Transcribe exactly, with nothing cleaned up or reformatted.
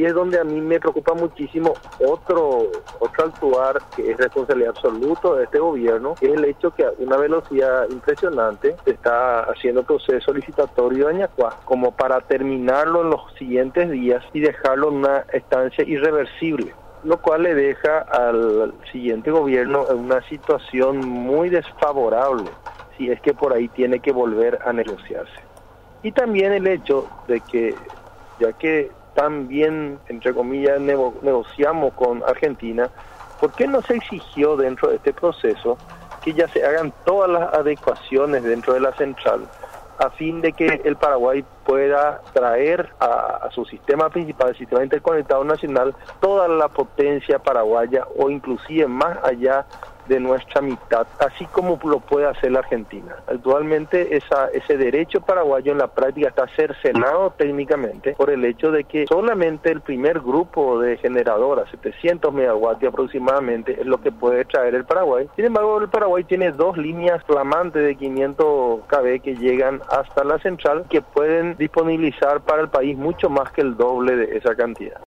ahí es donde a mí me preocupa muchísimo otro, otro actuar que es responsabilidad absoluta de este gobierno, que es el hecho que a una velocidad impresionante se está haciendo proceso licitatorio de Añacuá, como para terminarlo en los siguientes días y dejarlo en una estancia irreversible, lo cual le deja al siguiente gobierno en una situación muy desfavorable, si es que por ahí tiene que volver a negociarse. Y también el hecho de que, ya que también, entre comillas, nego- negociamos con Argentina, ¿por qué no se exigió dentro de este proceso que ya se hagan todas las adecuaciones dentro de la central, a fin de que el Paraguay pueda traer a, a su sistema principal, el sistema interconectado nacional, toda la potencia paraguaya o inclusive más allá de nuestra mitad, así como lo puede hacer la Argentina? Actualmente esa, ese derecho paraguayo en la práctica está cercenado técnicamente por el hecho de que solamente el primer grupo de generadoras, setecientos megawatts aproximadamente, es lo que puede traer el Paraguay. Sin embargo, el Paraguay tiene dos líneas flamantes de quinientos kilovoltios que llegan hasta la central, que pueden disponibilizar para el país mucho más que el doble de esa cantidad.